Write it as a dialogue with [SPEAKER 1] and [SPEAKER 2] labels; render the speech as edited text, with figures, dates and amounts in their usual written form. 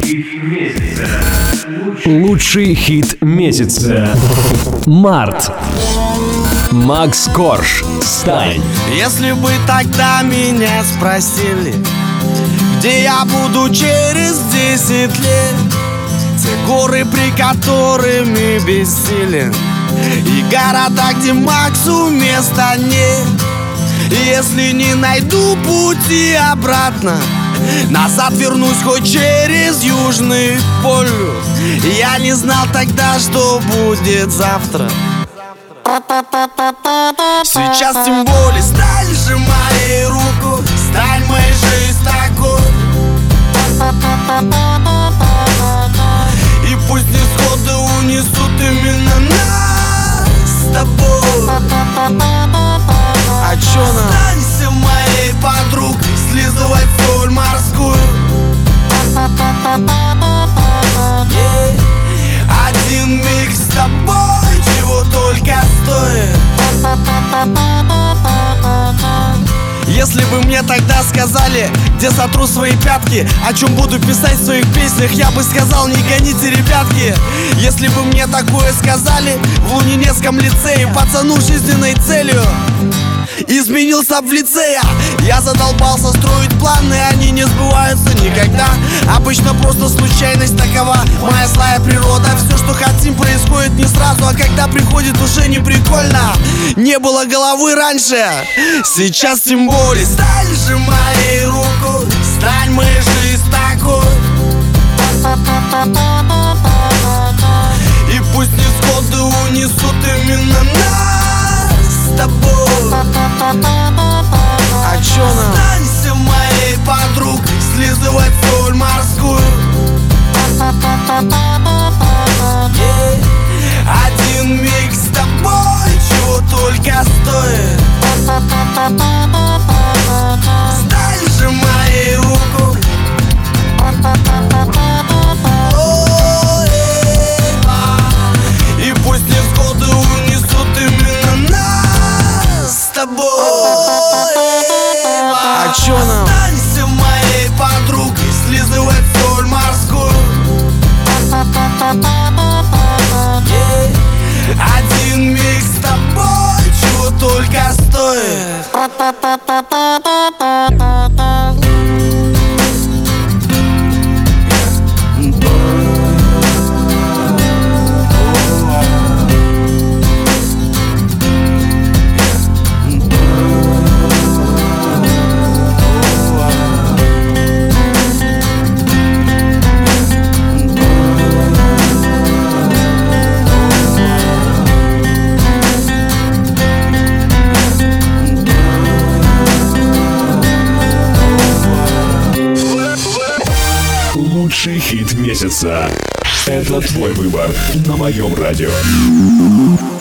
[SPEAKER 1] Лучший хит месяца. Март. Макс Корж. Стань.
[SPEAKER 2] Если бы тогда меня спросили, где я буду через 10 лет, те горы, при которыми бессилен, и города, где Максу места нет. Если не найду пути обратно, назад вернусь хоть через Южный полюс. Я не знал тогда, что будет завтра. Сейчас тем более стань же моей руку, стань моей жизнь такой. И пусть несходы унесут именно нас с тобой. А чё нам? Станься моей подругой, слизывать соль морскую. Один миг с тобой чего только стоит. Если бы мне тогда сказали, где сотру свои пятки, о чем буду писать в своих песнях, я бы сказал: не гоните, ребятки. Если бы мне такое сказали в Лунинецком лицее, пацану жизненной целью изменился в лице. Я задолбался строить планы, они не сбываются никогда. Обычно просто случайность такова, моя злая природа. Все, что хотим, происходит не сразу, а когда приходит, уже не прикольно. Не было головы раньше, сейчас тем более. Стань же моей руку, стань моей жизнь такой. И пусть несходы унесут именно нас с тобой. А чё нам? Станься моей подругой, слизывать соль морскую. Один миг с тобой чего только стоит. Стань же моей руку. И пусть несходы унесут именно нас с тобой. А чё нам? Станься моей подругой, слизывать соль морскую. Один миг с тобой чего только стоит.
[SPEAKER 1] Лучший хит месяца. Это твой выбор на моем радио.